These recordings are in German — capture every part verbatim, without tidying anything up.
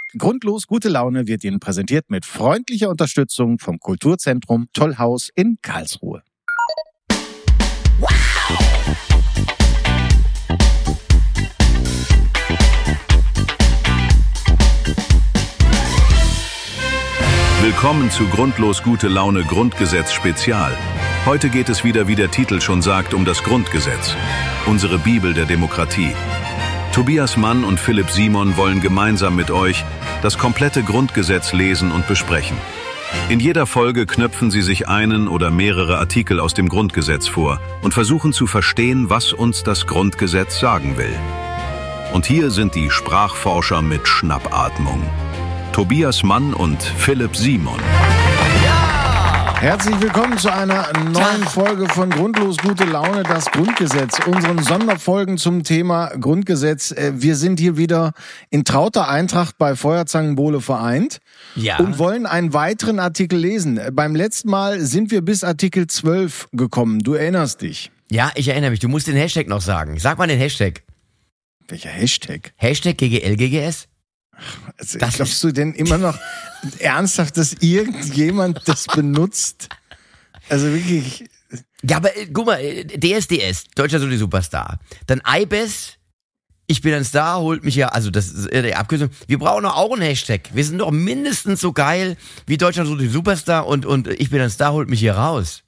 Grundlos gute Laune wird Ihnen präsentiert mit freundlicher Unterstützung vom Kulturzentrum Tollhaus in Karlsruhe. Wow! Willkommen zu Grundlos gute Laune Grundgesetz Spezial. Heute geht es wieder, wie der Titel schon sagt, um das Grundgesetz. Unsere Bibel der Demokratie. Tobias Mann und Philipp Simon wollen gemeinsam mit euch das komplette Grundgesetz lesen und besprechen. In jeder Folge knöpfen sie sich einen oder mehrere Artikel aus dem Grundgesetz vor und versuchen zu verstehen, was uns das Grundgesetz sagen will. Und hier sind die Sprachforscher mit Schnappatmung. Tobias Mann und Philipp Simon. Herzlich willkommen zu einer neuen Folge von Grundlos gute Laune, das Grundgesetz, unseren Sonderfolgen zum Thema Grundgesetz. Wir sind hier wieder in trauter Eintracht bei Feuerzangenbowle vereint ja. und wollen einen weiteren Artikel lesen. Beim letzten Mal sind wir bis Artikel zwölf gekommen. Du erinnerst dich? Ja, ich erinnere mich. Du musst den Hashtag noch sagen. Sag mal den Hashtag. Welcher Hashtag? Hashtag G G L G G S? Also, glaubst du denn immer noch ernsthaft, dass irgendjemand das benutzt? Also wirklich. Ja, aber äh, guck mal, D S D S, Deutschland so die Superstar. Dann I B E S, ich bin ein Star, holt mich ja, also das ist die Abkürzung. Wir brauchen doch auch einen Hashtag. Wir sind doch mindestens so geil wie Deutschland so die Superstar und, und ich bin ein Star, holt mich hier raus.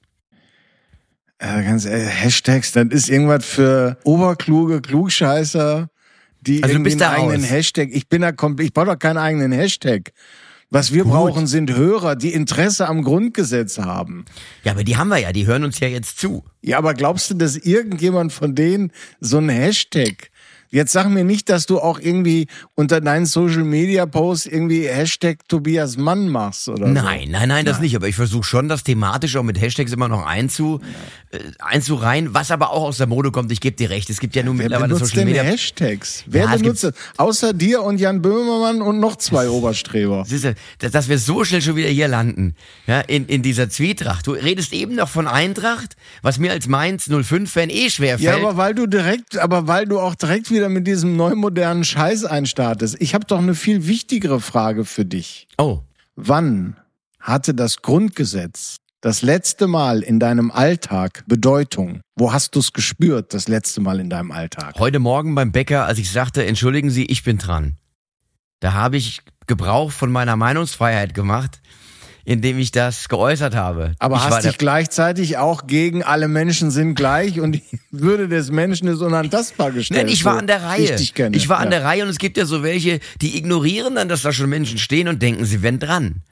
Äh, ganz ehrlich, Hashtags, das ist irgendwas für oberkluge Klugscheißer. Die also irgendwie du bist einen da eigenen raus. Hashtag. Ich bin da komplett, ich brauche doch keinen eigenen Hashtag. Was wir Gut. brauchen, sind Hörer, die Interesse am Grundgesetz haben. Ja, aber die haben wir ja, die hören uns ja jetzt zu. Ja, aber glaubst du, dass irgendjemand von denen so einen Hashtag? Jetzt sag mir nicht, dass du auch irgendwie unter deinen Social Media Posts irgendwie Hashtag Tobias Mann machst oder so. Nein, nein, nein, das Nein. nicht. Aber ich versuche schon, das thematisch auch mit Hashtags immer noch einzu, äh, einzureihen, was aber auch aus der Mode kommt. Ich gebe dir recht. Es gibt ja nun Wer mittlerweile benutzt Social denn Media. Hashtags? Wer Ja, es benutzt das? Außer dir und Jan Böhmermann und noch zwei Oberstreber. Siehst du, dass, dass wir so schnell schon wieder hier landen, ja, in, in dieser Zwietracht. Du redest eben noch von Eintracht, was mir als Mainz null fünf Fan eh schwer Ja, fällt. aber weil du direkt, aber weil du auch direkt wieder mit diesem neuen modernen Scheiß einstartest. Ich habe doch eine viel wichtigere Frage für dich. Oh. Wann hatte das Grundgesetz das letzte Mal in deinem Alltag Bedeutung? Wo hast du es gespürt, das letzte Mal in deinem Alltag? Heute Morgen beim Bäcker, als ich sagte, entschuldigen Sie, ich bin dran. Da habe ich Gebrauch von meiner Meinungsfreiheit gemacht, indem ich das geäußert habe. Aber ich hast dich gleichzeitig auch gegen alle Menschen sind gleich und die Würde des Menschen ist unantastbar gestellt. Nein, ich war so, an der wie Reihe. Ich, dich kenne. ich war an ja. der Reihe und es gibt ja so welche, die ignorieren dann, dass da schon Menschen stehen und denken, sie wären dran.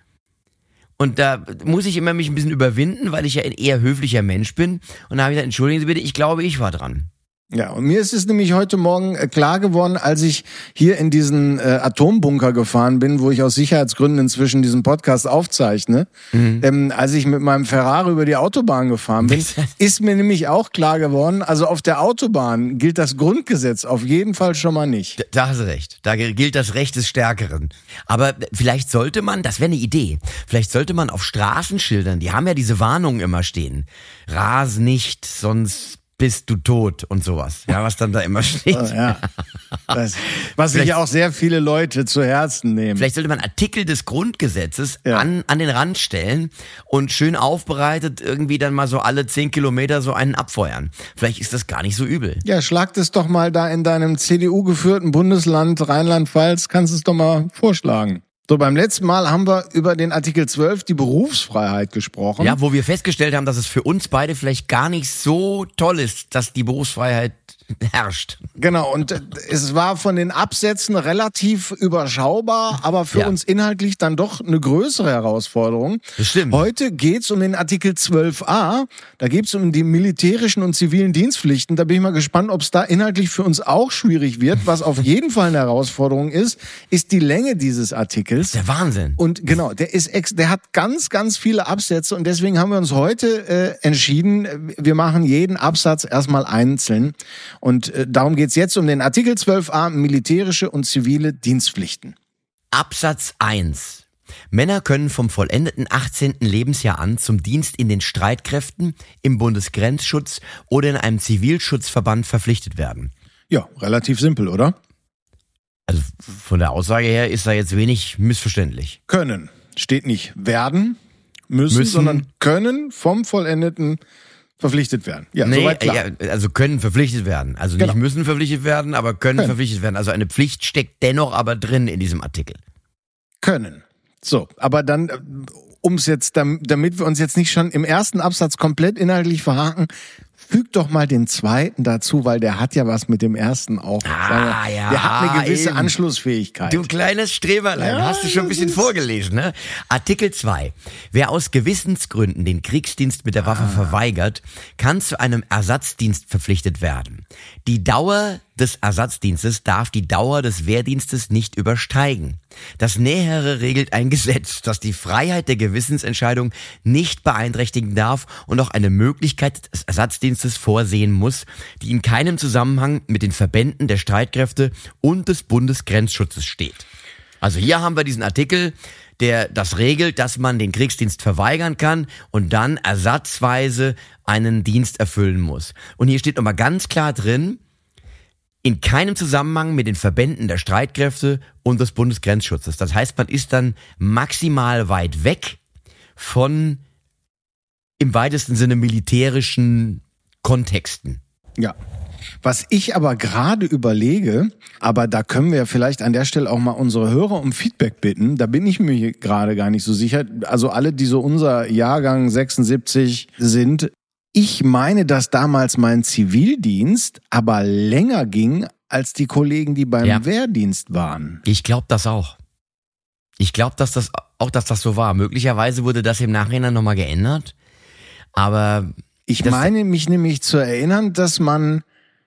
Und da muss ich immer mich ein bisschen überwinden, weil ich ja ein eher höflicher Mensch bin. Und da habe ich gesagt, entschuldigen Sie bitte, ich glaube, ich war dran. Ja, und mir ist es nämlich heute Morgen äh, klar geworden, als ich hier in diesen äh, Atombunker gefahren bin, wo ich aus Sicherheitsgründen inzwischen diesen Podcast aufzeichne. Mhm. Ähm, als ich mit meinem Ferrari über die Autobahn gefahren bin, ist mir nämlich auch klar geworden, also auf der Autobahn gilt das Grundgesetz auf jeden Fall schon mal nicht. Da, da hast du recht. Da gilt das Recht des Stärkeren. Aber vielleicht sollte man, das wäre eine Idee, vielleicht sollte man auf Straßenschildern, die haben ja diese Warnungen immer stehen. Ras nicht, sonst bist du tot und sowas. Ja, was dann da immer steht. Oh, ja. das, was sich ja auch sehr viele Leute zu Herzen nehmen. Vielleicht sollte man Artikel des Grundgesetzes ja. an, an den Rand stellen und schön aufbereitet irgendwie dann mal so alle zehn Kilometer so einen abfeuern. Vielleicht ist das gar nicht so übel. Ja, schlag das doch mal da in deinem C D U-geführten Bundesland Rheinland-Pfalz, kannst du es doch mal vorschlagen. So, beim letzten Mal haben wir über den Artikel zwölf, die Berufsfreiheit, gesprochen. Ja, wo wir festgestellt haben, dass es für uns beide vielleicht gar nicht so toll ist, dass die Berufsfreiheit herrscht. Genau, und es war von den Absätzen relativ überschaubar, aber für ja. uns inhaltlich dann doch eine größere Herausforderung. Das stimmt. Heute geht's um den Artikel zwölf a, da geht's um die militärischen und zivilen Dienstpflichten. Da bin ich mal gespannt, ob es da inhaltlich für uns auch schwierig wird. Was auf jeden Fall eine Herausforderung ist, ist die Länge dieses Artikels. Das ist der Wahnsinn. Und genau, der ist ex, der hat ganz, ganz viele Absätze und deswegen haben wir uns heute äh, entschieden, wir machen jeden Absatz erstmal einzeln. Und äh, darum geht's jetzt um den Artikel zwölf a, militärische und zivile Dienstpflichten. Absatz eins. Männer können vom vollendeten achtzehnten Lebensjahr an zum Dienst in den Streitkräften, im Bundesgrenzschutz oder in einem Zivilschutzverband verpflichtet werden. Ja, relativ simpel, oder? Also von der Aussage her ist da jetzt wenig missverständlich. Können. Steht nicht werden müssen, Müssen. sondern können vom Vollendeten verpflichtet werden. Ja, Nee, soweit klar. ja, also können verpflichtet werden. Also Genau. nicht müssen verpflichtet werden, aber können, Können. verpflichtet werden. Also eine Pflicht steckt dennoch aber drin in diesem Artikel. Können. So, aber dann, um es jetzt, dam- damit wir uns jetzt nicht schon im ersten Absatz komplett inhaltlich verhaken, füg doch mal den zweiten dazu, weil der hat ja was mit dem ersten auch. Ah, Sagen wir, ja, Der hat eine gewisse eben. Anschlussfähigkeit. Du kleines Streberlein, Ja, hast du schon ein bisschen vorgelesen, ne? Artikel zwei. Wer aus Gewissensgründen den Kriegsdienst mit der Waffe Ah. verweigert, kann zu einem Ersatzdienst verpflichtet werden. Die Dauer des Ersatzdienstes darf die Dauer des Wehrdienstes nicht übersteigen. Das Nähere regelt ein Gesetz, das die Freiheit der Gewissensentscheidung nicht beeinträchtigen darf und auch eine Möglichkeit des Ersatzdienstes vorsehen muss, die in keinem Zusammenhang mit den Verbänden der Streitkräfte und des Bundesgrenzschutzes steht. Also hier haben wir diesen Artikel, der das regelt, dass man den Kriegsdienst verweigern kann und dann ersatzweise einen Dienst erfüllen muss. Und hier steht nochmal ganz klar drin, in keinem Zusammenhang mit den Verbänden der Streitkräfte und des Bundesgrenzschutzes. Das heißt, man ist dann maximal weit weg von im weitesten Sinne militärischen Kontexten. Ja. Was ich aber gerade überlege, aber da können wir vielleicht an der Stelle auch mal unsere Hörer um Feedback bitten, da bin ich mir gerade gar nicht so sicher. Also alle, die so unser Jahrgang sechsundsiebzig sind, ich meine, dass damals mein Zivildienst aber länger ging als die Kollegen, die beim Ja. Wehrdienst waren. Ich glaube das auch. Ich glaube, dass das auch, dass das so war. Möglicherweise wurde das im Nachhinein nochmal geändert, aber Ich Das- meine mich nämlich zu erinnern, dass man,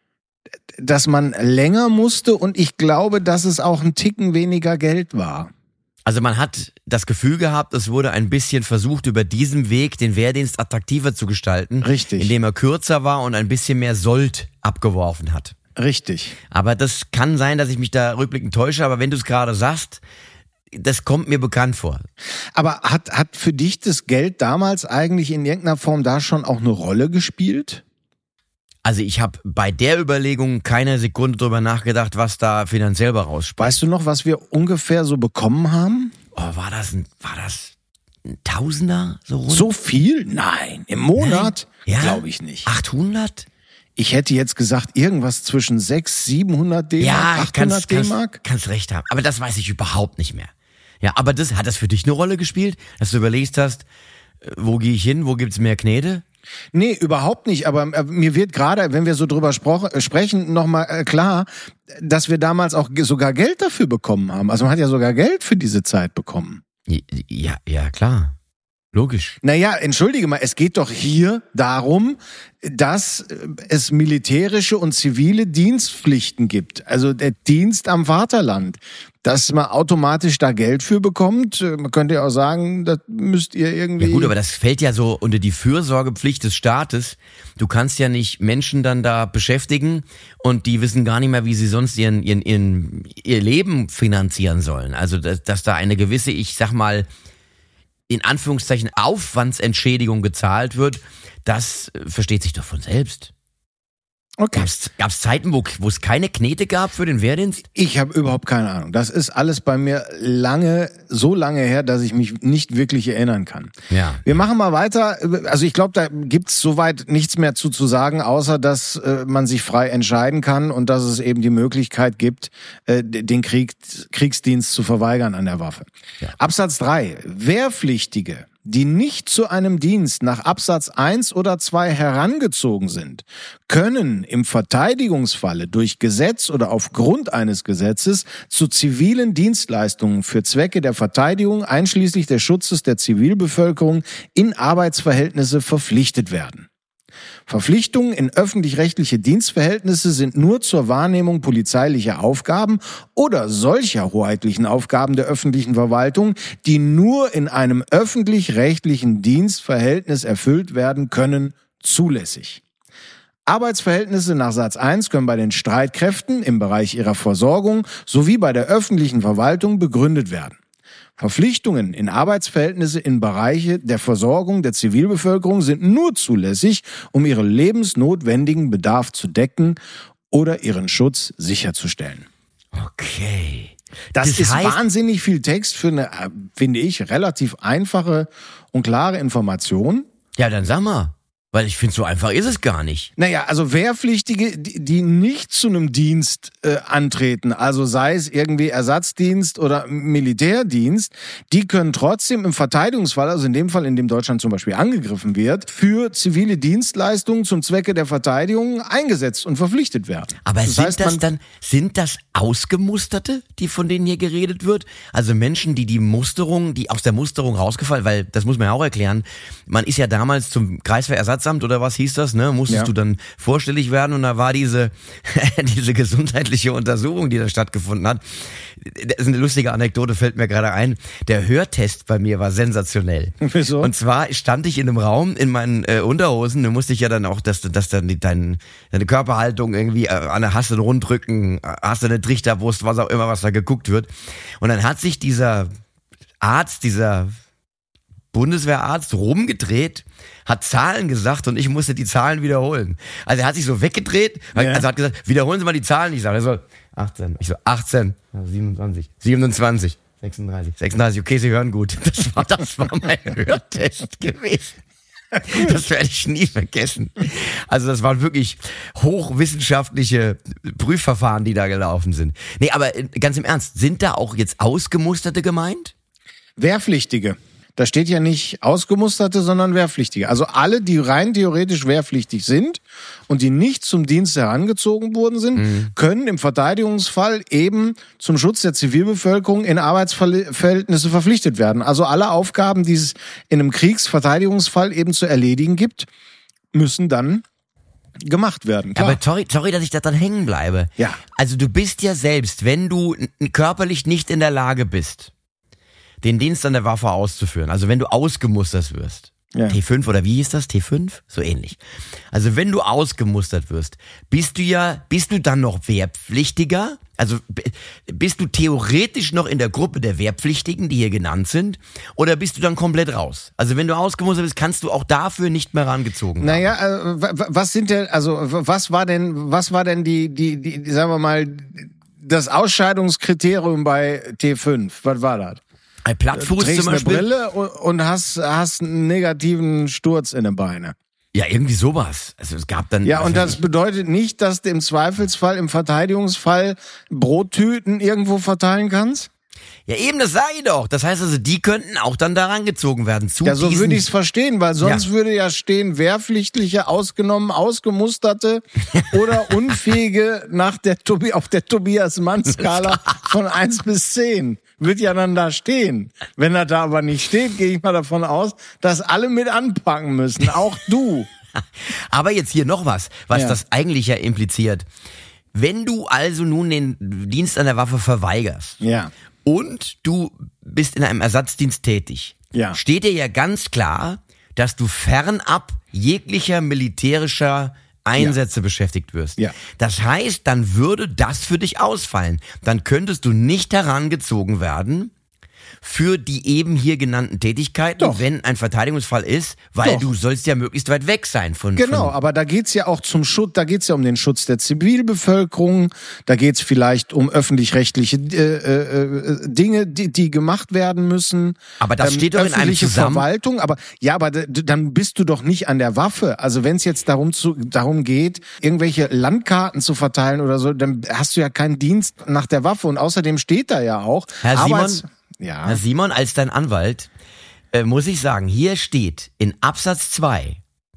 dass man länger musste und ich glaube, dass es auch ein Ticken weniger Geld war. also man hat das Gefühl gehabt, es wurde ein bisschen versucht, über diesen Weg den Wehrdienst attraktiver zu gestalten. Richtig. Indem er kürzer war und ein bisschen mehr Sold abgeworfen hat. Richtig. Aber das kann sein, dass ich mich da rückblickend täusche, aber wenn du es gerade sagst, das kommt mir bekannt vor. Aber hat, hat für dich das Geld damals eigentlich in irgendeiner Form da schon auch eine Rolle gespielt? Also ich habe bei der Überlegung keine Sekunde drüber nachgedacht, was da finanziell bei rausspringt. Weißt du noch, was wir ungefähr so bekommen haben? Oh, war das ein, war das ein Tausender so rund? So viel? Nein. Im Monat? Ja? Glaube ich nicht. achthundert? Ich hätte jetzt gesagt, irgendwas zwischen sechshundert, siebenhundert D-Mark, Ja, achthundert kannst, kannst, D-Mark. kannst recht haben. Aber das weiß ich überhaupt nicht mehr. Ja, aber das, hat das für dich eine Rolle gespielt? Dass du überlegst hast, äh, wo gehe ich hin, wo gibt's mehr Knete? Nee, überhaupt nicht. Aber äh, mir wird gerade, wenn wir so drüber spro- äh, sprechen, nochmal äh, klar, dass wir damals auch ge- sogar Geld dafür bekommen haben. Also man hat ja sogar Geld für diese Zeit bekommen. Ja, ja, klar. Logisch. Naja, entschuldige mal, es geht doch hier darum, dass äh, es militärische und zivile Dienstpflichten gibt. Also der Dienst am Vaterland. Dass man automatisch da Geld für bekommt. äh, Man könnte ja auch sagen, das müsst ihr irgendwie... Ja gut, aber das fällt ja so unter die Fürsorgepflicht des Staates. Du kannst ja nicht Menschen dann da beschäftigen und die wissen gar nicht mehr, wie sie sonst ihren, ihren, ihren, ihr Leben finanzieren sollen. Also dass, dass da eine gewisse, ich sag mal, in Anführungszeichen Aufwandsentschädigung gezahlt wird, das äh, versteht sich doch von selbst. Okay. Gab's, gab's Zeiten, wo, wo es keine Knete gab für den Wehrdienst? Ich habe überhaupt keine Ahnung. Das ist alles bei mir lange, so lange her, dass ich mich nicht wirklich erinnern kann. Ja. Wir machen mal weiter. Also ich glaube, da gibt's soweit nichts mehr zu, zu sagen, außer dass äh, man sich frei entscheiden kann und dass es eben die Möglichkeit gibt, äh, den Krieg, Kriegsdienst zu verweigern an der Waffe. Ja. Absatz drei. Wehrpflichtige, die nicht zu einem Dienst nach Absatz eins oder zwei herangezogen sind, können im Verteidigungsfalle durch Gesetz oder aufgrund eines Gesetzes zu zivilen Dienstleistungen für Zwecke der Verteidigung einschließlich des Schutzes der Zivilbevölkerung in Arbeitsverhältnisse verpflichtet werden. Verpflichtungen in öffentlich-rechtliche Dienstverhältnisse sind nur zur Wahrnehmung polizeilicher Aufgaben oder solcher hoheitlichen Aufgaben der öffentlichen Verwaltung, die nur in einem öffentlich-rechtlichen Dienstverhältnis erfüllt werden können, zulässig. Arbeitsverhältnisse nach Satz eins können bei den Streitkräften im Bereich ihrer Versorgung sowie bei der öffentlichen Verwaltung begründet werden. Verpflichtungen in Arbeitsverhältnisse in Bereiche der Versorgung der Zivilbevölkerung sind nur zulässig, um ihren lebensnotwendigen Bedarf zu decken oder ihren Schutz sicherzustellen. Okay. Das, Das ist heißt- wahnsinnig viel Text für eine, äh, finde ich, relativ einfache und klare Information. Ja, dann sag mal. Weil ich finde, so einfach ist es gar nicht. Naja, also Wehrpflichtige, die, die nicht zu einem Dienst äh, antreten, also sei es irgendwie Ersatzdienst oder Militärdienst, die können trotzdem im Verteidigungsfall, also in dem Fall, in dem Deutschland zum Beispiel angegriffen wird, für zivile Dienstleistungen zum Zwecke der Verteidigung eingesetzt und verpflichtet werden. Aber Das sind heißt, das man- dann, sind das Ausgemusterte, die von denen hier geredet wird? Also Menschen, die die Musterung, die aus der Musterung rausgefallen, weil das muss man ja auch erklären, man ist ja damals zum Kreiswehrersatzamt oder was hieß das, ne? Musstest Ja. du dann vorstellig werden und da war diese, diese gesundheitliche Untersuchung, die da stattgefunden hat. Das ist eine lustige Anekdote, fällt mir gerade ein. Der Hörtest bei mir war sensationell. Wieso? Und zwar stand ich in einem Raum in meinen äh, Unterhosen, da musste ich ja dann auch, dass, dass dann die, dein, deine Körperhaltung irgendwie, äh, an- hast du einen Rundrücken, äh, hast du eine Trichterbrust, was auch immer, was da geguckt wird. Und dann hat sich dieser Arzt, dieser Bundeswehrarzt rumgedreht, hat Zahlen gesagt und ich musste die Zahlen wiederholen. Also er hat sich so weggedreht, Ja. also hat gesagt, wiederholen Sie mal die Zahlen. Ich sage, er soll achtzehn. Ich so, achtzehn, siebenundzwanzig, siebenundzwanzig, sechsunddreißig, sechsunddreißig, okay, Sie hören gut. Das war, das war mein Hörtest gewesen. Das werde ich nie vergessen. Also das waren wirklich hochwissenschaftliche Prüfverfahren, die da gelaufen sind. Nee, aber ganz im Ernst, sind da auch jetzt Ausgemusterte gemeint? Wehrpflichtige. Da steht ja nicht Ausgemusterte, sondern Wehrpflichtige. Also alle, die rein theoretisch wehrpflichtig sind und die nicht zum Dienst herangezogen worden sind, mhm. können im Verteidigungsfall eben zum Schutz der Zivilbevölkerung in Arbeitsverhältnisse verpflichtet werden. Also alle Aufgaben, die es in einem Kriegsverteidigungsfall eben zu erledigen gibt, müssen dann gemacht werden. Klar. Aber sorry, sorry, dass ich da dann hängen bleibe. Ja. Also du bist ja selbst, wenn du n- körperlich nicht in der Lage bist, den Dienst an der Waffe auszuführen, also wenn du ausgemustert wirst, ja. T fünf oder wie hieß das? T fünf? So ähnlich. Also wenn du ausgemustert wirst, bist du ja, bist du dann noch Wehrpflichtiger? Also b- bist du theoretisch noch in der Gruppe der Wehrpflichtigen, die hier genannt sind, oder bist du dann komplett raus? Also wenn du ausgemustert bist, kannst du auch dafür nicht mehr rangezogen werden. Naja, äh, was sind denn, also was war denn, was war denn die, die, die, sagen wir mal, das Ausscheidungskriterium bei T fünf? Was war das? Ein Plattfuß Du trägst zum Beispiel. eine Brille und hast, hast einen negativen Sturz in den Beinen. Ja, irgendwie sowas. Also es gab dann. Ja, also und das bedeutet nicht, dass du im Zweifelsfall, im Verteidigungsfall Brottüten irgendwo verteilen kannst? Ja, eben, das sage ich doch. Das heißt also, die könnten auch dann da rangezogen werden. Zu Ja, so diesen, würde ich es verstehen, weil sonst Ja. würde ja stehen, Wehrpflichtliche ausgenommen, Ausgemusterte oder Unfähige nach der Tobi auf der Tobias-Mann-Skala von eins bis zehn. Wird ja dann da stehen. Wenn er da aber nicht steht, gehe ich mal davon aus, dass alle mit anpacken müssen, auch du. Aber jetzt hier noch was, was Ja. das eigentlich ja impliziert. Wenn du also nun den Dienst an der Waffe verweigerst Ja. und du bist in einem Ersatzdienst tätig, Ja. steht dir ja ganz klar, dass du fernab jeglicher militärischer Einsätze beschäftigt wirst. Ja. Das heißt, dann würde das für dich ausfallen. Dann könntest du nicht herangezogen werden für die eben hier genannten Tätigkeiten, Doch. wenn ein Verteidigungsfall ist, weil Doch. du sollst ja möglichst weit weg sein von... Genau, von aber da geht's ja auch zum Schutz, da geht's ja um den Schutz der Zivilbevölkerung, da geht's vielleicht um öffentlich-rechtliche äh, äh, Dinge, die, die gemacht werden müssen. Aber das steht doch in einem öffentliche Zusammen- Verwaltung, aber ja, aber d- dann bist du doch nicht an der Waffe. Also wenn es jetzt darum zu, darum geht, irgendwelche Landkarten zu verteilen oder so, dann hast du ja keinen Dienst nach der Waffe und außerdem steht da ja auch Herr Simon, Arbeits- ja. Herr Simon, als dein Anwalt, äh, muss ich sagen, hier steht in Absatz zwei,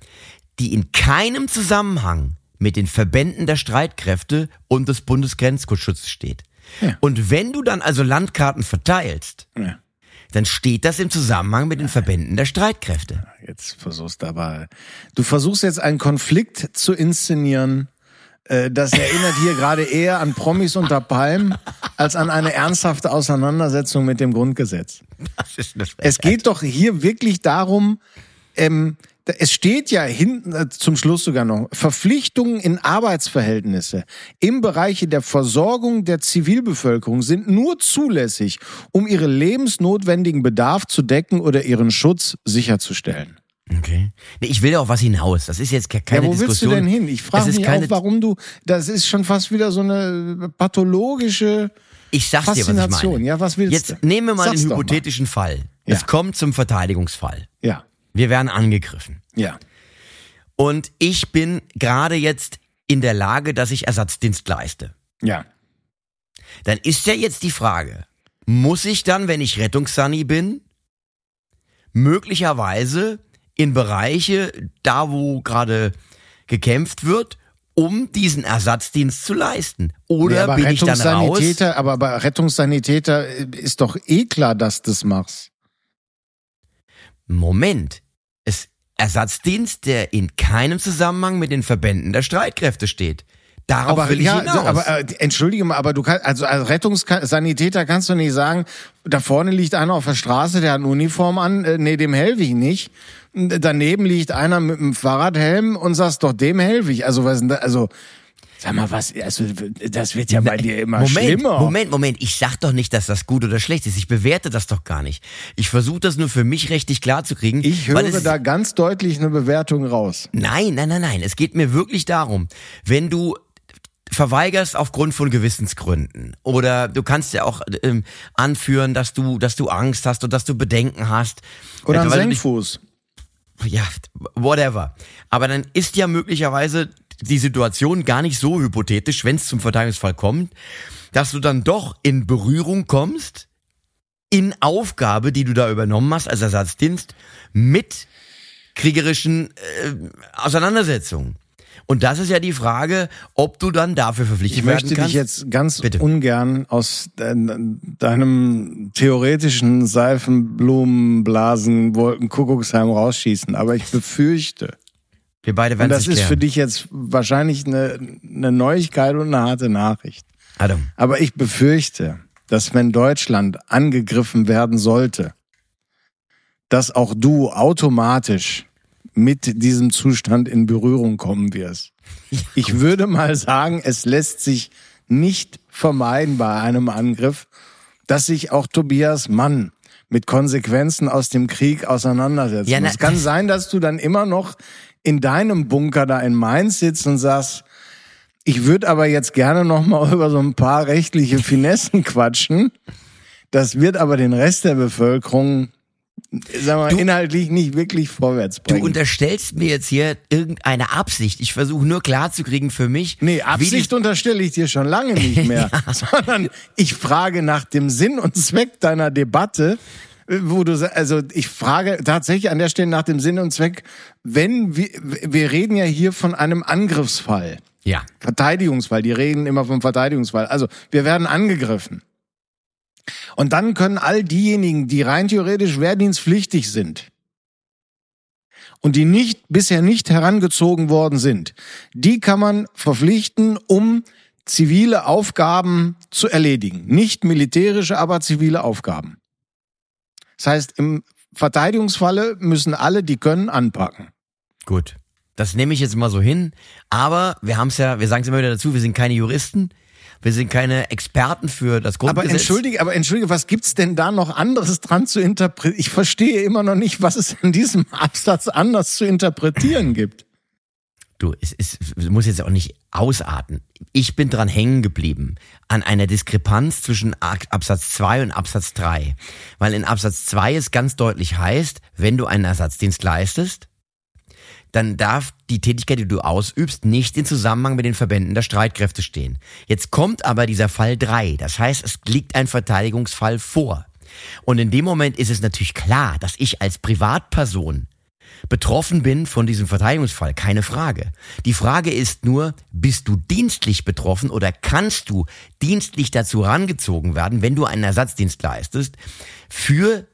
die in keinem Zusammenhang mit den Verbänden der Streitkräfte und des Bundesgrenzschutzes steht. Ja. Und wenn du dann also Landkarten verteilst, Ja. dann steht das im Zusammenhang mit den Verbänden der Streitkräfte. Jetzt versuchst du aber, du versuchst jetzt einen Konflikt zu inszenieren. Äh, Das erinnert hier gerade eher an Promis unter Palmen als an eine ernsthafte Auseinandersetzung mit dem Grundgesetz. Das ist eine Es geht doch hier wirklich darum, ähm, es steht ja hinten äh, zum Schluss sogar noch, Verpflichtungen in Arbeitsverhältnisse im Bereich der Versorgung der Zivilbevölkerung sind nur zulässig, um ihren lebensnotwendigen Bedarf zu decken oder ihren Schutz sicherzustellen. Okay. Nee, ich will ja auf was hinaus. Das ist jetzt keine Diskussion. Ja, wo willst du denn hin? Ich frage mich keine... auch, warum du, das ist schon fast wieder so eine pathologische Ich sag's dir, was ich meine. Ja, was willst jetzt du? nehmen wir mal Sag's den doch hypothetischen mal. Fall. Ja. Es kommt zum Verteidigungsfall. Ja, Wir werden angegriffen. ja, Und ich bin gerade jetzt in der Lage, dass ich Ersatzdienst leiste. ja. Dann ist ja jetzt die Frage, muss ich dann, wenn ich Rettungssani bin, möglicherweise in Bereiche, da wo gerade gekämpft wird, um diesen Ersatzdienst zu leisten? Oder Nee, aber bin ich dann raus? Rettungssanitäter, aber, aber Rettungssanitäter ist doch eh klar, dass du das machst. Moment. Es Ersatzdienst, der in keinem Zusammenhang mit den Verbänden der Streitkräfte steht. Darauf Aber will ich ja, hinaus. aber äh, entschuldige mal, aber du kannst, also als Rettungssanitäter kannst du nicht sagen, da vorne liegt einer auf der Straße, der hat eine Uniform an, äh, nee, dem helfe ich nicht. Daneben liegt einer mit einem Fahrradhelm und sagst doch, dem helfe ich. Also was denn da, also sag mal, was, also das wird ja bei dir immer Moment, schlimmer. Moment, Moment, ich sag doch nicht, dass das gut oder schlecht ist. Ich bewerte das doch gar nicht. Ich versuche das nur für mich richtig klar zu kriegen. Ich weil höre es, da ganz deutlich eine Bewertung raus. Nein, nein, nein, nein. Es geht mir wirklich darum, wenn du verweigerst aufgrund von Gewissensgründen oder du kannst ja auch ähm, anführen, dass du, dass du Angst hast oder dass du Bedenken hast. Oder ein Weil du dich- Senkfuß. Ja, whatever. Aber dann ist ja möglicherweise die Situation gar nicht so hypothetisch, wenn es zum Verteidigungsfall kommt, dass du dann doch in Berührung kommst, in Aufgabe, die du da übernommen hast als Ersatzdienst, mit kriegerischen äh, Auseinandersetzungen. Und das ist ja die Frage, ob du dann dafür verpflichtet Ich werden möchte kannst. dich jetzt ganz Bitte. ungern aus de deinem theoretischen Seifenblumenblasen Wolkenkuckucksheim rausschießen, aber ich befürchte, Wir beide und werden das es ist für klären. dich jetzt wahrscheinlich eine, eine Neuigkeit und eine harte Nachricht, Adam, aber ich befürchte, dass wenn Deutschland angegriffen werden sollte, dass auch du automatisch mit diesem Zustand in Berührung kommen wirst. Ich würde mal sagen, es lässt sich nicht vermeiden bei einem Angriff, dass sich auch Tobias Mann mit Konsequenzen aus dem Krieg auseinandersetzt. Ja, na, es kann das- sein, dass du dann immer noch in deinem Bunker da in Mainz sitzt und sagst, ich würde aber jetzt gerne noch mal über so ein paar rechtliche Finessen quatschen. Das wird aber den Rest der Bevölkerung, sagen wir, Du- inhaltlich nicht wirklich vorwärts du bringen. unterstellst mir jetzt hier irgendeine Absicht. Ich versuche nur klarzukriegen für mich. Nee, wie Absicht die- unterstelle ich dir schon lange nicht mehr, sondern ich frage nach dem Sinn und Zweck deiner Debatte, wo du, sa- also ich frage tatsächlich an der Stelle nach dem Sinn und Zweck, wenn wir, wir reden ja hier von einem Angriffsfall, Ja. Verteidigungsfall, die reden immer vom Verteidigungsfall, also wir werden angegriffen. Und dann können all diejenigen, die rein theoretisch wehrdienstpflichtig sind und die nicht, bisher nicht herangezogen worden sind, die kann man verpflichten, um zivile Aufgaben zu erledigen. Nicht militärische, aber zivile Aufgaben. Das heißt, im Verteidigungsfalle müssen alle, die können, anpacken. Gut. Das nehme ich jetzt mal so hin. Aber wir haben es ja, wir sagen es immer wieder dazu, wir sind keine Juristen. Wir sind keine Experten für das Grundgesetz. Aber entschuldige, aber entschuldige, was gibt's denn da noch anderes dran zu interpretieren? Ich verstehe immer noch nicht, was es in diesem Absatz anders zu interpretieren gibt. Du, es, es, es muss jetzt auch nicht ausarten. Ich bin dran hängen geblieben an einer Diskrepanz zwischen Absatz zwei und Absatz drei. Weil in Absatz zwei es ganz deutlich heißt, wenn du einen Ersatzdienst leistest, dann darf die Tätigkeit, die du ausübst, nicht in Zusammenhang mit den Verbänden der Streitkräfte stehen. Jetzt kommt aber dieser Fall drei. Das heißt, es liegt ein Verteidigungsfall vor. Und in dem Moment ist es natürlich klar, dass ich als Privatperson betroffen bin von diesem Verteidigungsfall, keine Frage. Die Frage ist nur, bist du dienstlich betroffen oder kannst du dienstlich dazu herangezogen werden, wenn du einen Ersatzdienst leistest, für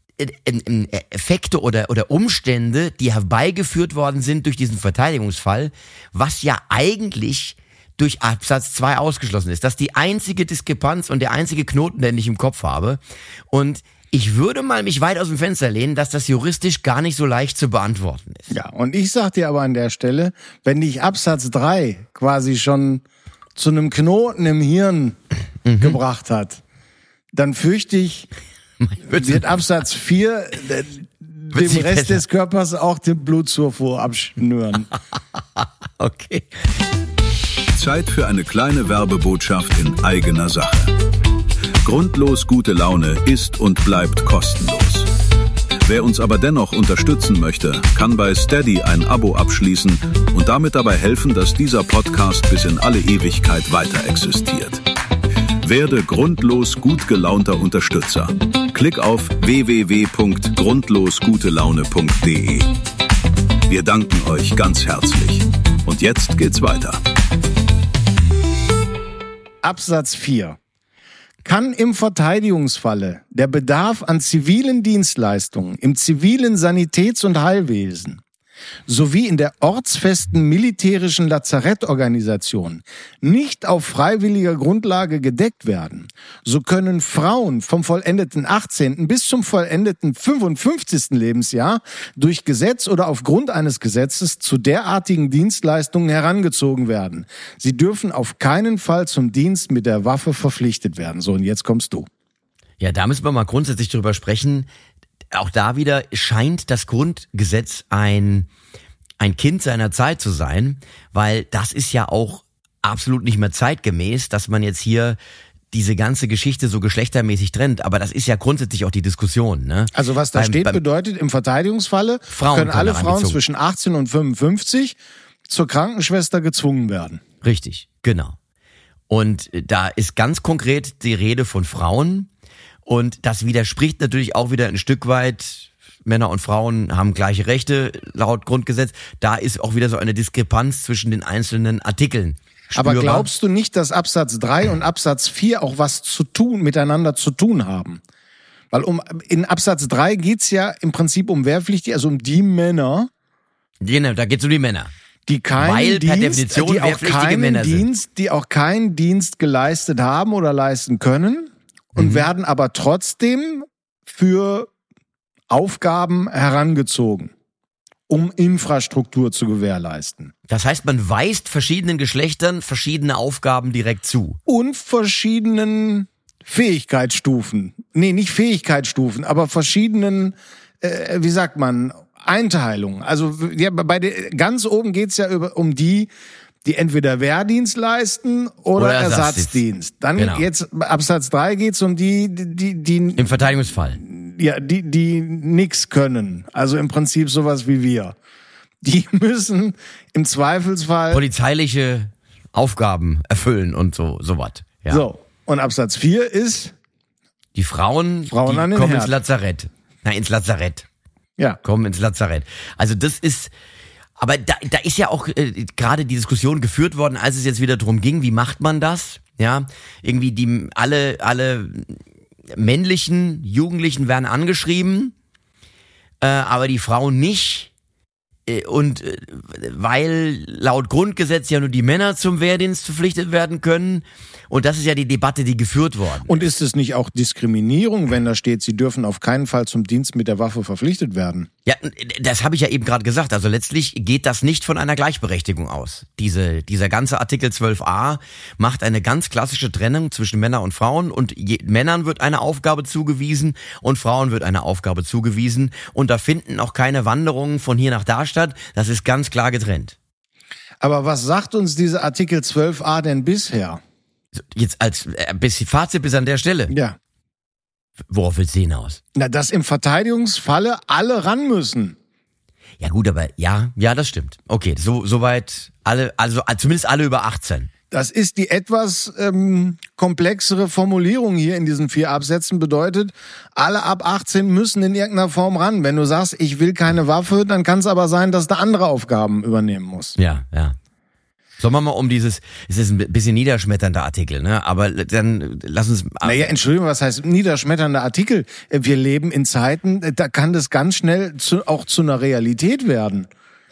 Effekte oder, oder Umstände, die herbeigeführt worden sind durch diesen Verteidigungsfall, was ja eigentlich durch Absatz zwei ausgeschlossen ist. Das ist die einzige Diskrepanz und der einzige Knoten, den ich im Kopf habe. Und ich würde mal mich weit aus dem Fenster lehnen, dass das juristisch gar nicht so leicht zu beantworten ist. Ja, und ich sag dir aber an der Stelle, wenn dich Absatz drei quasi schon zu einem Knoten im Hirn mhm. gebracht hat, dann fürchte ich, wird Absatz vier dem Rest besser. Des Körpers auch den Blutzufuhr abschnüren. Okay. Zeit für eine kleine Werbebotschaft in eigener Sache. Grundlos gute Laune ist und bleibt kostenlos. Wer uns aber dennoch unterstützen möchte, kann bei Steady ein Abo abschließen und damit dabei helfen, dass dieser Podcast bis in alle Ewigkeit weiter existiert. Werde grundlos gut gelaunter Unterstützer. Klick auf w w w punkt grundlosgutelaune punkt d e. Wir danken euch ganz herzlich. Und jetzt geht's weiter. Absatz vier. Kann im Verteidigungsfalle der Bedarf an zivilen Dienstleistungen im zivilen Sanitäts- und Heilwesen sowie in der ortsfesten militärischen Lazarettorganisation nicht auf freiwilliger Grundlage gedeckt werden, so können Frauen vom vollendeten achtzehnten bis zum vollendeten fünfundfünfzigsten Lebensjahr durch Gesetz oder aufgrund eines Gesetzes zu derartigen Dienstleistungen herangezogen werden. Sie dürfen auf keinen Fall zum Dienst mit der Waffe verpflichtet werden. So, und jetzt kommst du. Ja, da müssen wir mal grundsätzlich drüber sprechen. Auch da wieder scheint das Grundgesetz ein, ein Kind seiner Zeit zu sein, weil das ist ja auch absolut nicht mehr zeitgemäß, dass man jetzt hier diese ganze Geschichte so geschlechtermäßig trennt. Aber das ist ja grundsätzlich auch die Diskussion. Ne? Also was da beim, steht, beim bedeutet, im Verteidigungsfalle Frauen können alle Frauen angezogen. zwischen achtzehn und fünfundfünfzig zur Krankenschwester gezwungen werden. Richtig, genau. Und da ist ganz konkret die Rede von Frauen. Und das widerspricht natürlich auch wieder ein Stück weit, Männer und Frauen haben gleiche Rechte laut Grundgesetz. Da ist auch wieder so eine Diskrepanz zwischen den einzelnen Artikeln spürbar. Aber glaubst du nicht, dass Absatz drei und Absatz vier auch was zu tun, miteinander zu tun haben? Weil um in Absatz drei geht's ja im Prinzip um Wehrpflichtige, also um die Männer. Genau, da geht's um die Männer. Die keinen Weil per Dienst, Definition die auch keinen Männer sind. Dienst, die auch keinen Dienst geleistet haben oder leisten können. Und mhm. werden aber trotzdem für Aufgaben herangezogen, um Infrastruktur zu gewährleisten. Das heißt, man weist verschiedenen Geschlechtern verschiedene Aufgaben direkt zu. Und verschiedenen Fähigkeitsstufen. Nee, nicht Fähigkeitsstufen, aber verschiedenen, äh, wie sagt man, Einteilungen. Also ja, bei der, ganz oben geht's ja über, um die, die entweder Wehrdienst leisten oder, oder Ersatzdienst. Dann genau. Jetzt Absatz drei geht's um die, die, die, die im Verteidigungsfall. Ja, die, die nix können. Also im Prinzip sowas wie wir. Die müssen im Zweifelsfall polizeiliche Aufgaben erfüllen und so, sowas. Ja. So. Und Absatz vier ist die Frauen, Frauen die an den kommen Herd. ins Lazarett. Na, ins Lazarett. Ja. Kommen ins Lazarett. Also das ist, aber da, da ist ja auch äh, gerade die Diskussion geführt worden, als es jetzt wieder darum ging, wie macht man das? Ja, irgendwie die alle alle männlichen Jugendlichen werden angeschrieben, äh, aber die Frauen nicht. Äh, und äh, weil laut Grundgesetz ja nur die Männer zum Wehrdienst verpflichtet werden können. Und das ist ja die Debatte, die geführt worden ist. Und ist es nicht auch Diskriminierung, wenn da steht, sie dürfen auf keinen Fall zum Dienst mit der Waffe verpflichtet werden? Ja, das habe ich ja eben gerade gesagt. Also letztlich geht das nicht von einer Gleichberechtigung aus. Diese, dieser ganze Artikel zwölf a macht eine ganz klassische Trennung zwischen Männern und Frauen. Und je, Männern wird eine Aufgabe zugewiesen und Frauen wird eine Aufgabe zugewiesen. Und da finden auch keine Wanderungen von hier nach da statt. Das ist ganz klar getrennt. Aber was sagt uns dieser Artikel zwölf a denn bisher? Jetzt als äh, bis Fazit bis an der Stelle. Ja. Worauf willst du hinaus? Na, dass im Verteidigungsfalle alle ran müssen. Ja gut, aber ja, ja, das stimmt. Okay, so soweit alle, also zumindest alle über achtzehn. Das ist die etwas ähm, komplexere Formulierung hier in diesen vier Absätzen, bedeutet, alle ab achtzehn müssen in irgendeiner Form ran. Wenn du sagst, ich will keine Waffe, dann kann es aber sein, dass du andere Aufgaben übernehmen musst. Ja, ja. Sollen wir mal um dieses, es ist ein bisschen niederschmetternder Artikel, ne? Aber dann lass uns. Naja, Entschuldigung, was heißt niederschmetternder Artikel? Wir leben in Zeiten, da kann das ganz schnell zu, auch zu einer Realität werden.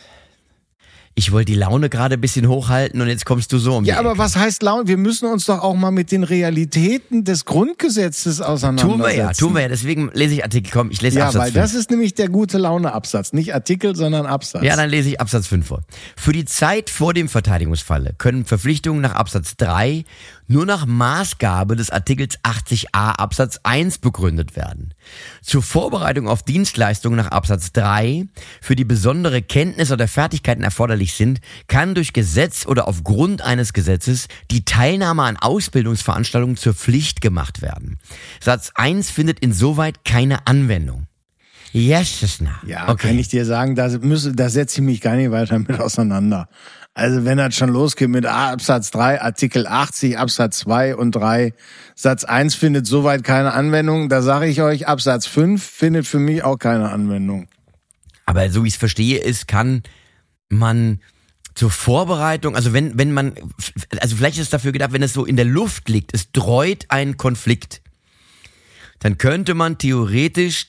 Ich wollte die Laune gerade ein bisschen hochhalten und jetzt kommst du so um die Ja, aber Ecke. Was heißt Laune? Wir müssen uns doch auch mal mit den Realitäten des Grundgesetzes auseinandersetzen. Tun wir ja, tun wir ja. Deswegen lese ich Artikel, komm, ich lese ja, Absatz weil fünf. Das ist nämlich der gute Laune-Absatz. Nicht Artikel, sondern Absatz. Ja, dann lese ich Absatz fünf vor. Für die Zeit vor dem Verteidigungsfalle können Verpflichtungen nach Absatz drei nur nach Maßgabe des Artikels achtzig a Absatz eins begründet werden. Zur Vorbereitung auf Dienstleistungen nach Absatz drei, für die besondere Kenntnis oder Fertigkeiten erforderlich sind, kann durch Gesetz oder aufgrund eines Gesetzes die Teilnahme an Ausbildungsveranstaltungen zur Pflicht gemacht werden. Satz eins findet insoweit keine Anwendung. Yes, na. Ja, okay. Kann ich dir sagen, da, müsse, da setze ich mich gar nicht weiter mit auseinander. Also wenn das schon losgeht mit Absatz drei, Artikel achtzig, Absatz zwei und drei, Satz eins findet soweit keine Anwendung, da sage ich euch, Absatz fünf findet für mich auch keine Anwendung. Aber so wie ich es verstehe, ist, kann man zur Vorbereitung, also wenn, wenn man, also vielleicht ist es dafür gedacht, wenn es so in der Luft liegt, es dreut ein Konflikt, dann könnte man theoretisch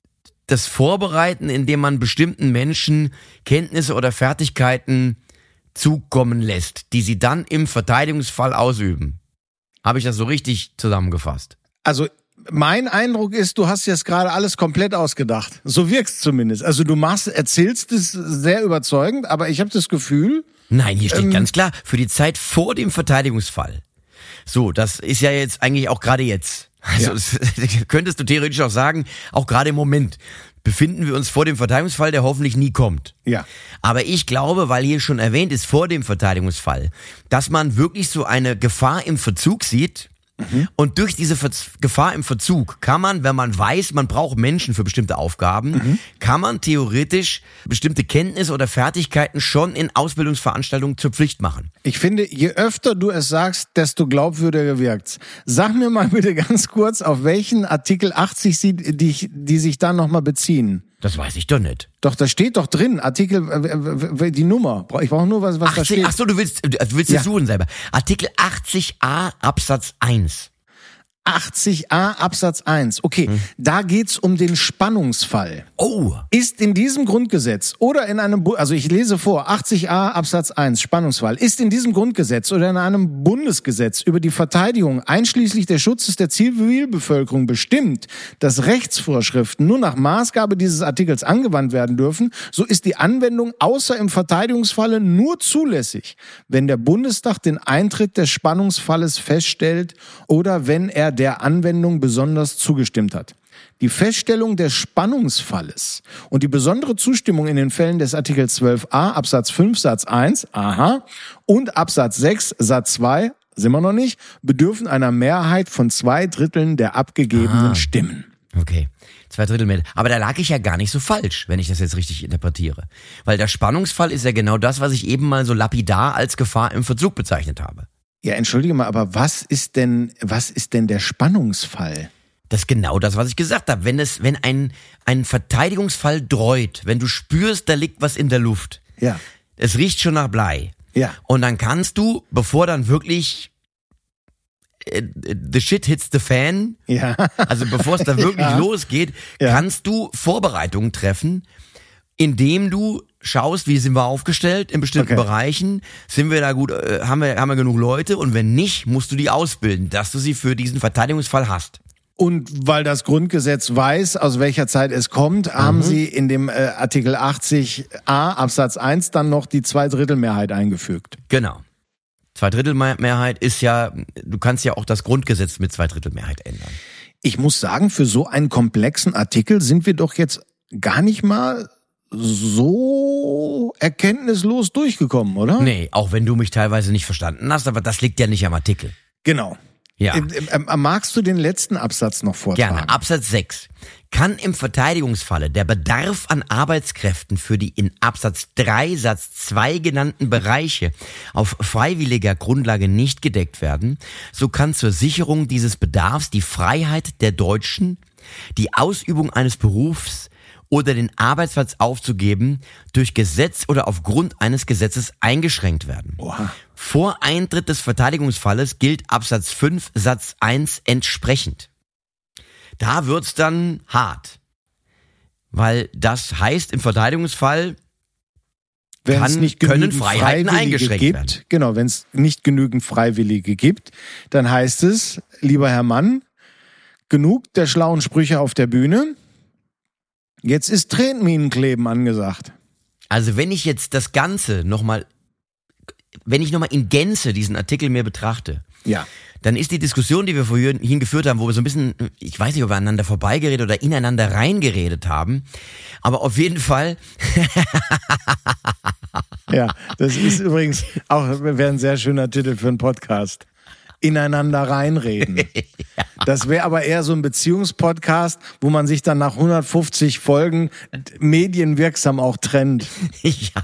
das vorbereiten, indem man bestimmten Menschen Kenntnisse oder Fertigkeiten zukommen lässt, die sie dann im Verteidigungsfall ausüben. Habe ich das so richtig zusammengefasst? Also mein Eindruck ist, du hast jetzt gerade alles komplett ausgedacht. So wirkst zumindest. Also du machst, erzählst es sehr überzeugend, aber ich habe das Gefühl... Nein, hier steht ähm, ganz klar, für die Zeit vor dem Verteidigungsfall. So, das ist ja jetzt eigentlich auch gerade jetzt. Also Ja. das, könntest du theoretisch auch sagen, auch gerade im Moment befinden wir uns vor dem Verteidigungsfall, der hoffentlich nie kommt. Ja. Aber ich glaube, weil hier schon erwähnt ist, vor dem Verteidigungsfall, dass man wirklich so eine Gefahr im Verzug sieht. Mhm. Und durch diese Ver- Gefahr im Verzug kann man, wenn man weiß, man braucht Menschen für bestimmte Aufgaben, mhm. kann man theoretisch bestimmte Kenntnisse oder Fertigkeiten schon in Ausbildungsveranstaltungen zur Pflicht machen. Ich finde, je öfter du es sagst, desto glaubwürdiger wirkt's. Sag mir mal bitte ganz kurz, auf welchen Artikel achtzig sie, die, die sich da nochmal beziehen. Das weiß ich doch nicht. Doch, da steht doch drin, Artikel, äh, die Nummer. Ich brauche nur was, was da achtzig, steht. ach so, du willst, du willst Ja. es suchen selber. Artikel achtzig a Absatz eins. achtzig a Absatz eins. Okay, hm. Da geht's um den Spannungsfall. Oh. Ist in diesem Grundgesetz oder in einem, Bu- also ich lese vor, achtzig a Absatz eins, Spannungsfall, ist in diesem Grundgesetz oder in einem Bundesgesetz über die Verteidigung einschließlich des Schutzes der Zivilbevölkerung bestimmt, dass Rechtsvorschriften nur nach Maßgabe dieses Artikels angewandt werden dürfen, so ist die Anwendung außer im Verteidigungsfalle nur zulässig, wenn der Bundestag den Eintritt des Spannungsfalles feststellt oder wenn er der Anwendung besonders zugestimmt hat. Die Feststellung des Spannungsfalles und die besondere Zustimmung in den Fällen des Artikel zwölf a Absatz fünf Satz eins, aha, und Absatz sechs Satz zwei, sind wir noch nicht, bedürfen einer Mehrheit von zwei Dritteln der abgegebenen Ah. Stimmen. Okay. Zwei Drittel mehr. Aber da lag ich ja gar nicht so falsch, wenn ich das jetzt richtig interpretiere. Weil der Spannungsfall ist ja genau das, was ich eben mal so lapidar als Gefahr im Verzug bezeichnet habe. Ja, entschuldige mal, aber was ist denn, was ist denn der Spannungsfall? Das ist genau das, was ich gesagt habe. Wenn es, wenn ein, ein Verteidigungsfall dreut, wenn du spürst, da liegt was in der Luft. Ja. Es riecht schon nach Blei. Ja. Und dann kannst du, bevor dann wirklich äh, the shit hits the fan, Ja. also bevor es da wirklich Ja. losgeht, Ja. kannst du Vorbereitungen treffen, indem du schaust, wie sind wir aufgestellt in bestimmten Okay. Bereichen, sind wir da gut, äh, haben wir haben wir genug Leute, und wenn nicht, musst du die ausbilden, dass du sie für diesen Verteidigungsfall hast. Und weil das Grundgesetz weiß, aus welcher Zeit es kommt, haben sie in dem äh, Artikel achtzig a Absatz eins dann noch die Zweidrittelmehrheit eingefügt. Genau. Zweidrittelmehrheit ist ja, du kannst ja auch das Grundgesetz mit Zweidrittelmehrheit ändern. Ich muss sagen, für so einen komplexen Artikel sind wir doch jetzt gar nicht mal so erkenntnislos durchgekommen, oder? Nee, auch wenn du mich teilweise nicht verstanden hast, aber das liegt ja nicht am Artikel. Genau. Ja. Ähm, ähm, magst du den letzten Absatz noch vortragen? Gerne. Absatz sechs. Kann im Verteidigungsfalle der Bedarf an Arbeitskräften für die in Absatz drei Satz zwei genannten Bereiche auf freiwilliger Grundlage nicht gedeckt werden, so kann zur Sicherung dieses Bedarfs die Freiheit der Deutschen, die Ausübung eines Berufs oder den Arbeitsplatz aufzugeben, durch Gesetz oder aufgrund eines Gesetzes eingeschränkt werden. Oha. Vor Eintritt des Verteidigungsfalles gilt Absatz fünf Satz eins entsprechend. Da wird's dann hart. Weil das heißt, im Verteidigungsfall Wenn kann, es nicht können genügend Freiheiten Freiwillige eingeschränkt gibt, werden. genau, wenn es nicht genügend Freiwillige gibt, dann heißt es, lieber Herr Mann, genug der schlauen Sprüche auf der Bühne, jetzt ist Tretminenkleben angesagt. Also wenn ich jetzt das Ganze nochmal wenn ich nochmal in Gänze diesen Artikel mir betrachte, Ja. dann ist die Diskussion, die wir vorhin geführt haben, wo wir so ein bisschen, ich weiß nicht, ob wir aneinander vorbeigeredet oder ineinander reingeredet haben, aber auf jeden Fall. Ja, das ist übrigens auch, wäre ein sehr schöner Titel für einen Podcast. Ineinander reinreden. Das wäre aber eher so ein Beziehungspodcast, wo man sich dann nach hundertfünfzig Folgen medienwirksam auch trennt. Ja.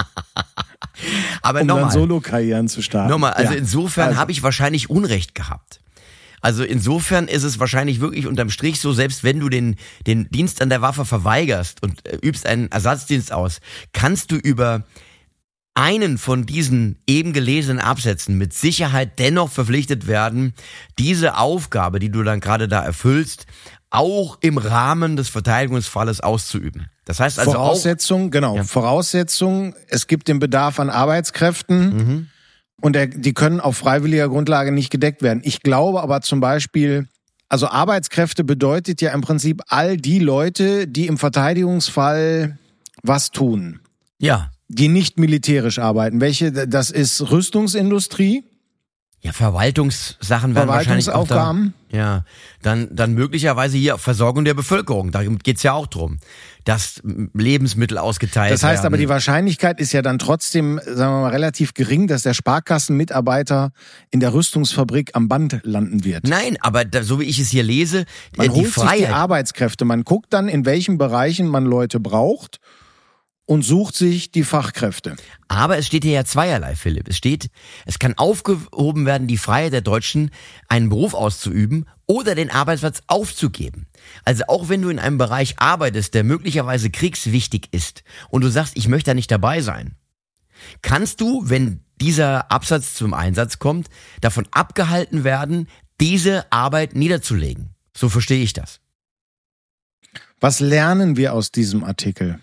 Aber um nochmal, dann Solo-Karrieren zu starten. Nochmal, also ja. insofern also. habe ich wahrscheinlich Unrecht gehabt. Also insofern ist es wahrscheinlich wirklich unterm Strich so, selbst wenn du den, den Dienst an der Waffe verweigerst und äh, übst einen Ersatzdienst aus, kannst du über einen von diesen eben gelesenen Absätzen mit Sicherheit dennoch verpflichtet werden, diese Aufgabe, die du dann gerade da erfüllst, auch im Rahmen des Verteidigungsfalles auszuüben. Das heißt also Voraussetzung, auch, genau, ja. Voraussetzung, es gibt den Bedarf an Arbeitskräften mhm. und der, die können auf freiwilliger Grundlage nicht gedeckt werden. Ich glaube aber zum Beispiel, also Arbeitskräfte bedeutet ja im Prinzip all die Leute, die im Verteidigungsfall was tun. Ja. Die nicht militärisch arbeiten. Welche, das ist Rüstungsindustrie. Ja, Verwaltungssachen werden wahrscheinlich auch da. Ja, dann dann möglicherweise hier Versorgung der Bevölkerung. Darum geht's ja auch drum, dass Lebensmittel ausgeteilt werden. Das heißt werden. aber, die Wahrscheinlichkeit ist ja dann trotzdem, sagen wir mal, relativ gering, dass der Sparkassenmitarbeiter in der Rüstungsfabrik am Band landen wird. Nein, aber da, so wie ich es hier lese, man die holt Freiheit. sich die Arbeitskräfte. Man guckt dann, in welchen Bereichen man Leute braucht und sucht sich die Fachkräfte. Aber es steht hier ja zweierlei, Philipp. Es steht, es kann aufgehoben werden, die Freiheit der Deutschen, einen Beruf auszuüben oder den Arbeitsplatz aufzugeben. Also auch wenn du in einem Bereich arbeitest, der möglicherweise kriegswichtig ist und du sagst, ich möchte da nicht dabei sein, kannst du, wenn dieser Absatz zum Einsatz kommt, davon abgehalten werden, diese Arbeit niederzulegen. So verstehe ich das. Was lernen wir aus diesem Artikel?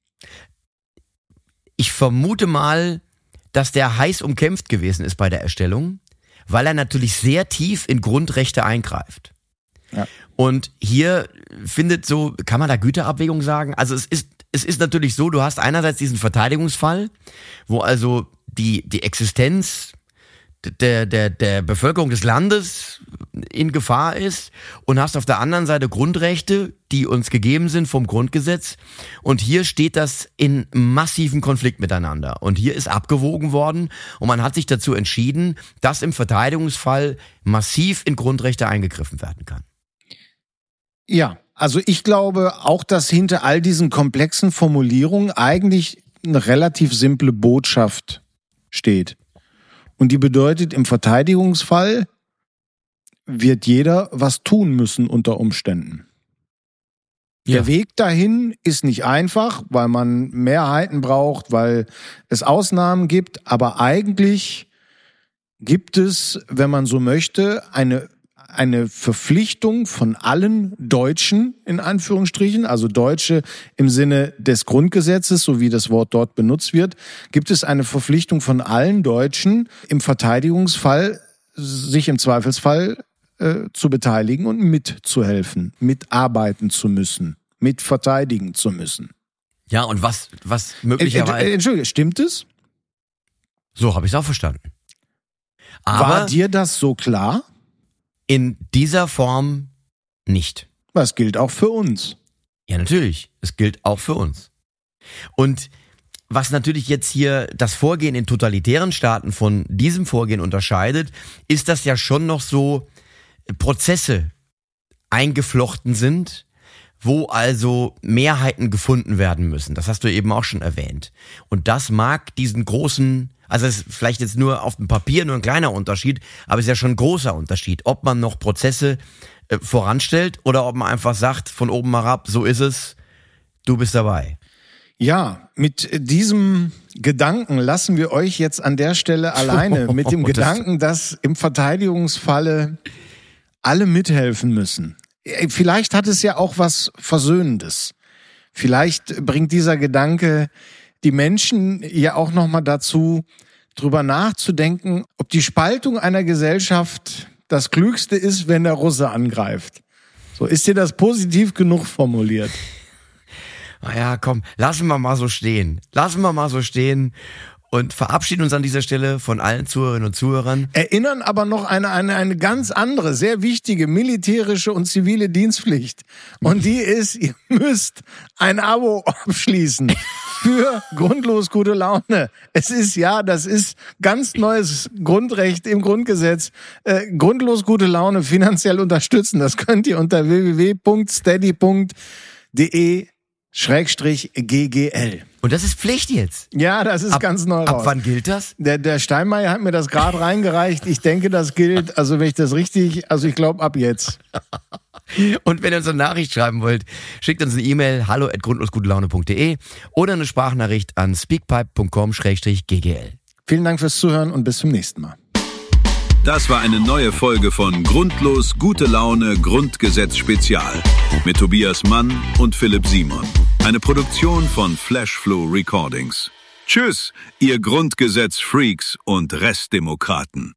Ich vermute mal, dass der heiß umkämpft gewesen ist bei der Erstellung, weil er natürlich sehr tief in Grundrechte eingreift. Ja. Und hier findet so, kann man da Güterabwägung sagen? Also es ist, es ist natürlich so, du hast einerseits diesen Verteidigungsfall, wo also die, die Existenz der, der, der Bevölkerung des Landes in Gefahr ist und hast auf der anderen Seite Grundrechte, die uns gegeben sind vom Grundgesetz. Und hier steht das in massiven Konflikt miteinander. Und hier ist abgewogen worden und man hat sich dazu entschieden, dass im Verteidigungsfall massiv in Grundrechte eingegriffen werden kann. Ja, also ich glaube auch, dass hinter all diesen komplexen Formulierungen eigentlich eine relativ simple Botschaft steht. Und die bedeutet, im Verteidigungsfall wird jeder was tun müssen unter Umständen. Ja. Der Weg dahin ist nicht einfach, weil man Mehrheiten braucht, weil es Ausnahmen gibt. Aber eigentlich gibt es, wenn man so möchte, eine eine Verpflichtung von allen Deutschen, in Anführungsstrichen, also Deutsche im Sinne des Grundgesetzes, so wie das Wort dort benutzt wird, gibt es eine Verpflichtung von allen Deutschen, im Verteidigungsfall sich im Zweifelsfall äh, zu beteiligen und mitzuhelfen, mitarbeiten zu müssen, mit verteidigen zu müssen. Ja, und was, was möglicherweise... Äh, äh, Entschuldige, stimmt es? So habe ich es auch verstanden. Aber war dir das so klar? In dieser Form nicht. Das gilt auch für uns. Ja, natürlich. Es gilt auch für uns. Und was natürlich jetzt hier das Vorgehen in totalitären Staaten von diesem Vorgehen unterscheidet, ist, dass ja schon noch so Prozesse eingeflochten sind, wo also Mehrheiten gefunden werden müssen. Das hast du eben auch schon erwähnt. Und das mag diesen großen, also es ist vielleicht jetzt nur auf dem Papier nur ein kleiner Unterschied, aber es ist ja schon ein großer Unterschied, ob man noch Prozesse äh, voranstellt oder ob man einfach sagt, von oben herab, so ist es, du bist dabei. Ja, mit diesem Gedanken lassen wir euch jetzt an der Stelle alleine, mit dem Gedanken, dass im Verteidigungsfalle alle mithelfen müssen. Vielleicht hat es ja auch was Versöhnendes. Vielleicht bringt dieser Gedanke die Menschen ja auch nochmal dazu, drüber nachzudenken, ob die Spaltung einer Gesellschaft das Klügste ist, wenn der Russe angreift. So, ist dir das positiv genug formuliert? Naja, komm, lassen wir mal so stehen. Lassen wir mal so stehen und verabschieden uns an dieser Stelle von allen Zuhörerinnen und Zuhörern. Erinnern aber noch eine, eine, eine ganz andere, sehr wichtige militärische und zivile Dienstpflicht. Und die ist, ihr müsst ein Abo abschließen für Grundlos gute Laune. Es ist, ja, das ist ganz neues Grundrecht im Grundgesetz. Äh, Grundlos gute Laune finanziell unterstützen. Das könnt ihr unter w w w punkt steady punkt de Schrägstrich G G L. Und das ist Pflicht jetzt? Ja, das ist ab, ganz neu raus. Ab wann gilt das? Der, der Steinmeier hat mir das gerade reingereicht. Ich denke, das gilt, also wenn ich das richtig, also ich glaube ab jetzt. Und wenn ihr uns eine Nachricht schreiben wollt, schickt uns eine E-Mail hallo at grundlosgutelaune punkt de oder eine Sprachnachricht an speakpipe punkt com Schrägstrich G G L. Vielen Dank fürs Zuhören und bis zum nächsten Mal. Das war eine neue Folge von Grundlos gute Laune Grundgesetz Spezial mit Tobias Mann und Philipp Simon. Eine Produktion von Flashflow Recordings. Tschüss, ihr Grundgesetz-Freaks und Restdemokraten.